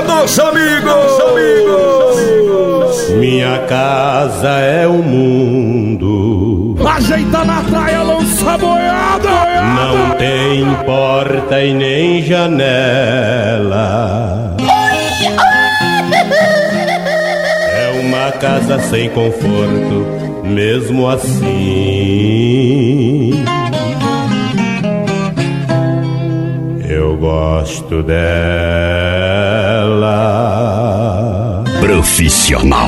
dos amigos. Minha casa é o mundo. Ajeita na praia, lança boiada. Não tem porta e nem janela. É uma casa sem conforto, mesmo assim. Eu gosto dela. Profissional.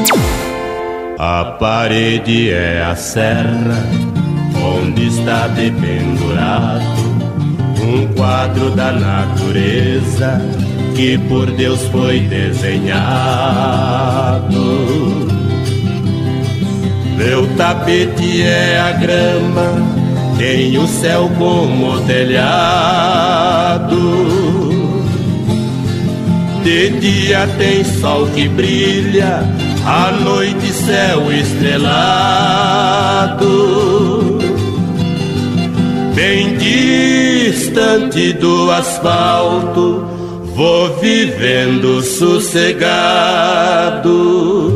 A parede é a serra onde está dependurado um quadro da natureza que por Deus foi desenhado. Meu tapete é a grama, tem o céu como telhado. De dia tem sol que brilha, à noite céu estrelado. Bem distante do asfalto, vou vivendo sossegado.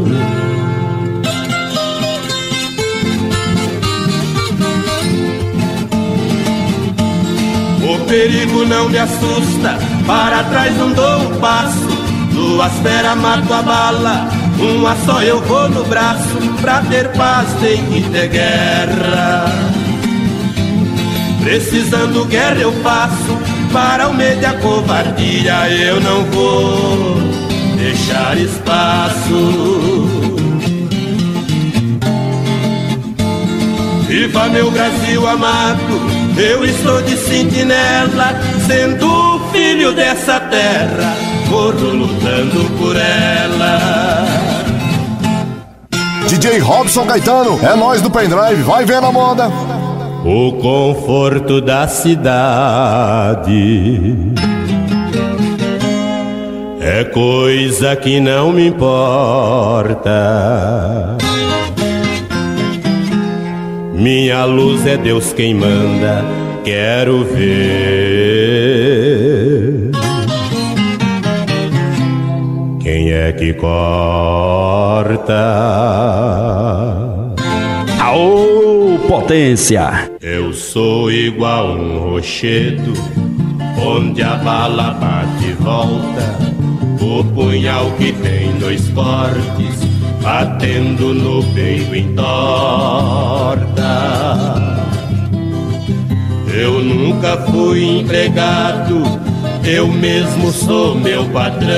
O perigo não me assusta, para trás não dou um passo. Duas feras mato a bala, uma só eu vou no braço. Pra ter paz tem que ter guerra. Precisando guerra eu faço, para o medo e a covardia eu não vou deixar espaço. Viva meu Brasil amado, eu estou de sentinela, sendo filho dessa terra, corro lutando por ela. DJ Robson Caetano, é nós do pendrive, vai ver na moda. O conforto da cidade é coisa que não me importa. Minha luz é Deus quem manda, quero ver quem é que corta. Aô, potência! Eu sou igual um rochedo, onde a bala bate e volta. O punhal que tem dois cortes, batendo no peito entorta. Eu nunca fui empregado, eu mesmo sou meu patrão.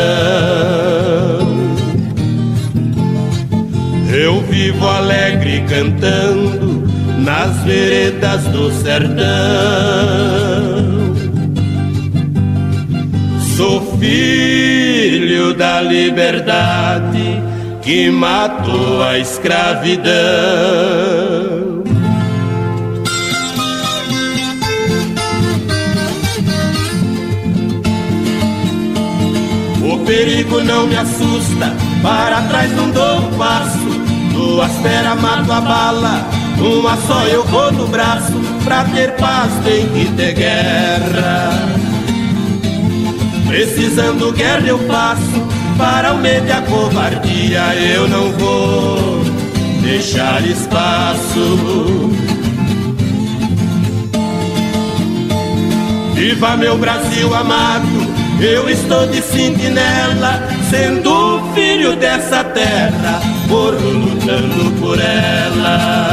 Eu vivo alegre cantando nas veredas do sertão. Sou filho da liberdade que matou a escravidão. O perigo não me assusta, para trás não dou um passo. Duas feras mato a bala, uma só eu vou no braço. Pra ter paz tem que ter guerra. Precisando guerra eu faço, para o medo e a covardia eu não vou deixar espaço. Viva meu Brasil amado, eu estou de sentinela, sendo filho dessa terra, corro lutando por ela.